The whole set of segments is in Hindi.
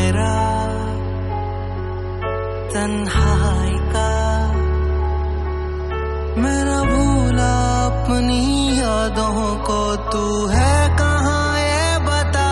मेरा तन्हाई का। मैं न भूला अपनी यादों को, तू है कहाँ ये बता।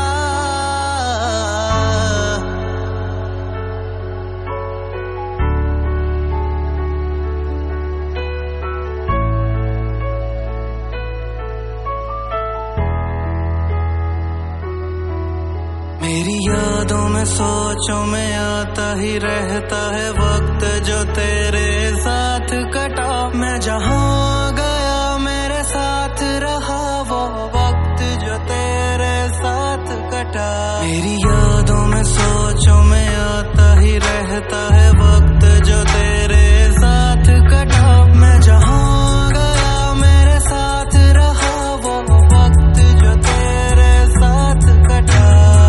मेरी यादों में सोचों में आता ही रहता है वक्त जो तेरे साथ कटा। मैं जहाँ गया मेरे साथ रहा वो वक्त जो तेरे साथ कटा। मेरी यादों में सोचों में आता ही रहता है वक्त जो तेरे साथ कटा। मैं जहाँ गया मेरे साथ रहा वो वक्त जो तेरे साथ कटा।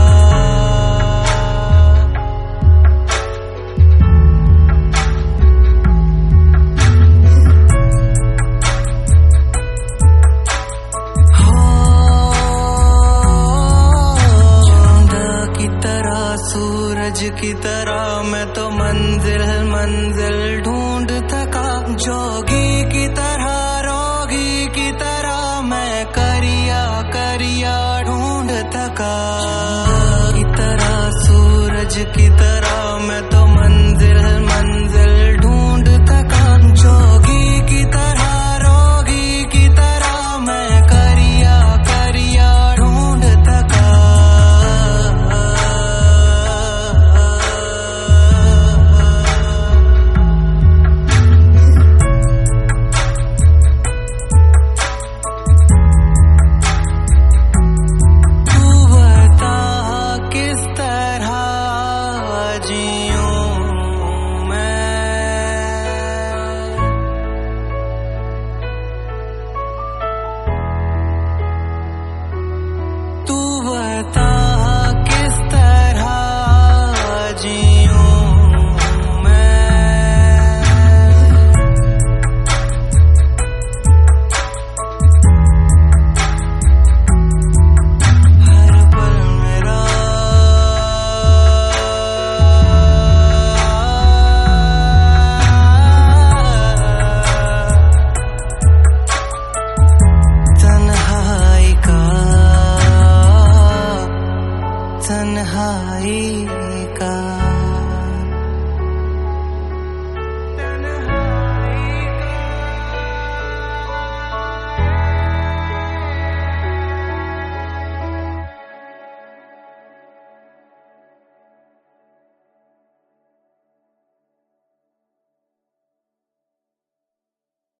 सूरज की तरह मैं तो मंजिल मंजिल ढूंढ थका। जोगी की तरह रोगी की तरह मैं करिया करिया ढूंढ थका।